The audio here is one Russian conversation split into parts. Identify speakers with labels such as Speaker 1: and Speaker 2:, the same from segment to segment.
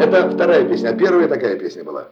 Speaker 1: Это вторая песня, а первая такая песня была.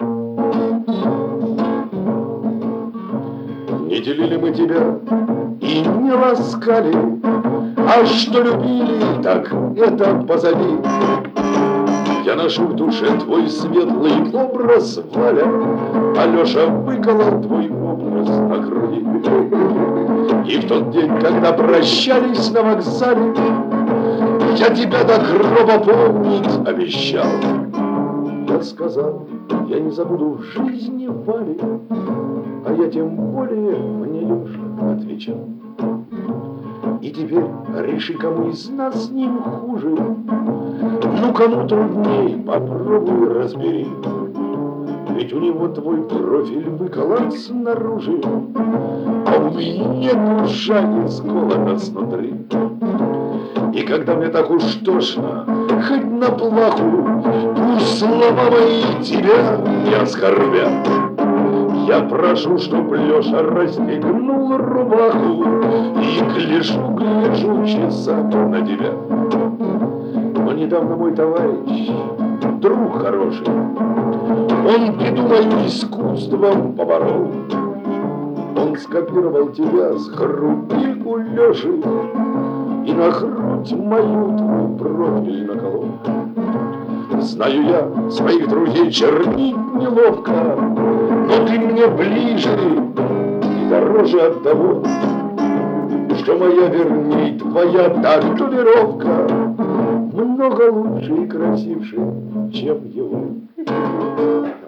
Speaker 1: Не делили мы тебя и не ласкали, а что любили, так это позади. Я ношу в душе твой светлый образ, Валя, Алеша выколол твой образ на груди. И в тот день, когда прощались на вокзале, я тебя до гроба помнить обещал. Я сказал, я не забуду в жизни Вали, а я тем более мне Леша отвечал. И теперь реши, кому из нас с ним хуже. Ну, кому трудней, попробуй разбери. Ведь у него твой профиль выколот снаружи, а у меня душа исколота снутри. И когда мне так уж тошно, хоть на плаху, пусть слова мои тебя не оскорбят. Я прошу, чтоб Леша расстегнул рубаху и гляжу часами на тебя. Но недавно мой товарищ, друг хороший, он беду мою искусством поборол. Он скопировал тебя с груди у Леши и на грудь мою твой профиль наколол. Знаю я, своих друзей чернить неловко, но ты мне ближе и дороже от того, что моя верней твоя татуировка много лучше и красивше, чем его.